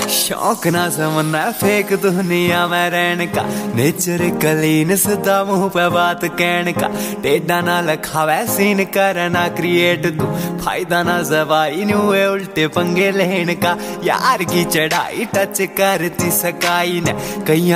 शौक ना समझना फेक दुनिया में रहने का, नेचर क्लीन सदा मुंह पे बात कहने का। टेढ़ा ना लखावे सीन करना क्रिएट तू, फायदा ना जवाई न्यू उल्टे पंगे लेने का। यार की चढ़ाई टच करती सकाई ने कहीं